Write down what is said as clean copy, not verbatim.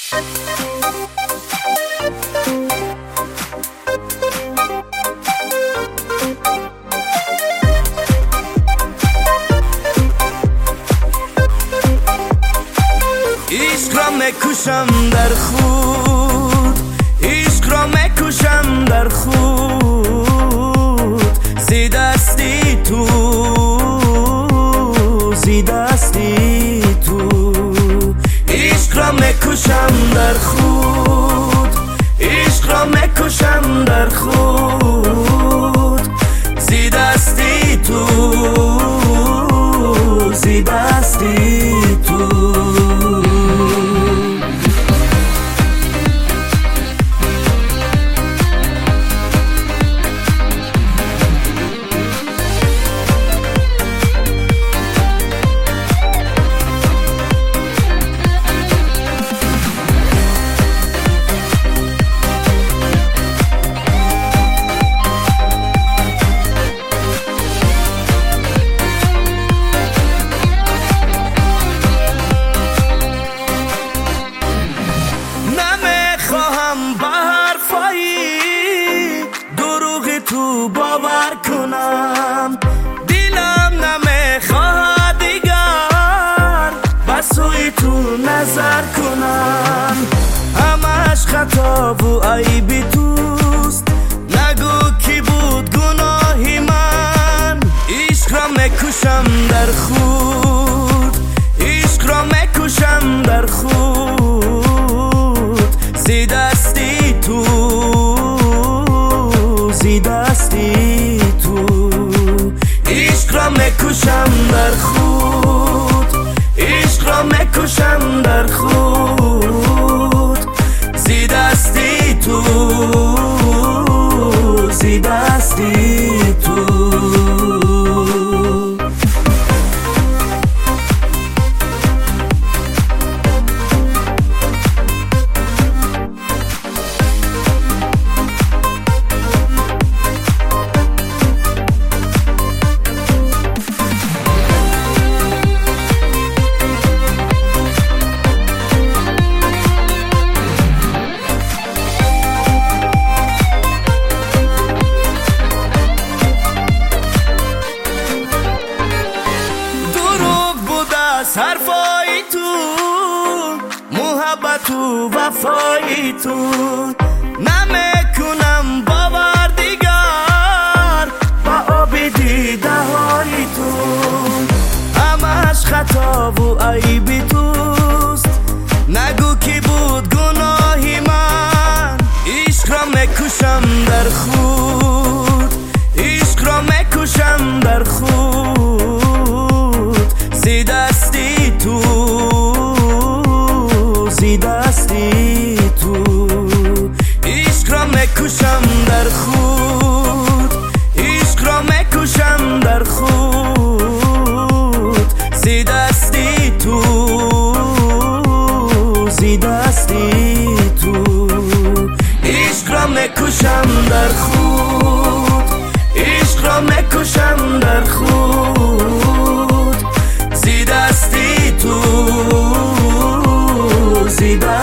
عشق را میکشم در خود، عشق را میکشم در خود، زی دستی تو، زی دستی تو. عشق را میکشم در خود، عشق را میکشم در خود، زی دستی تو، زی دستی تو. تو باور کنم، دلم نمیخواد دیگر به سوی تو نظر کنم. همش خطا و عیبی توست، نگو کی بود گناهی من. عشق را میکشم در خود، عشق را میکشم در خود، زی دستی تو، زی دستی تو. عشق را میکشم در خود، عشق را میکشم در خود، زی دستی تو، زی دستی تو. حرفای تو، محبت و وفای تو، نمیکنم باور دیگر با آب دیده های تو. همش خطا و عیبی توست، نگو کی بود گناهی من. عشق را میکشم در خود، عشق را میکشم در خود، زی دستی تو، زی دستی تو. عشق را میکشم در خود، عشق را میکشم در خود، زی دستی تو، زی دستی تو. عشق را میکشم در خود، عشق را میکشم در خود، زی دستی تو، زی دستی